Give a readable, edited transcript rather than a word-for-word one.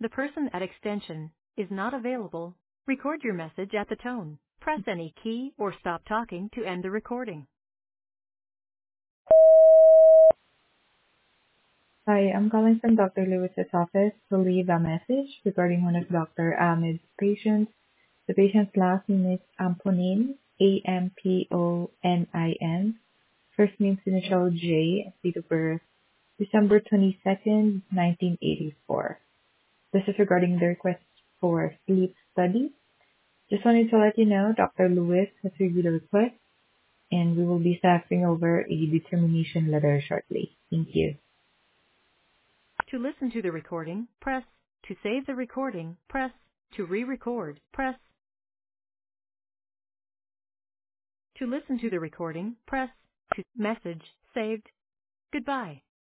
The person at extension is not available. Record your message at the tone. Press any key or stop talking to end the recording. Hi, I'm calling from Dr. Lewis's office to leave a message regarding one of Dr. Ahmed's patients. The patient's last name is Amponin, Amponin. First name's initial J, date of birth, December 22nd, 1984. This is regarding the request for sleep study. Just wanted to let you know Dr. Lewis has reviewed the request and we will be faxing over a determination letter shortly. Thank you. To listen to the recording, press. To save the recording, press. To re-record, press. To listen to the recording, press. To message saved. Goodbye.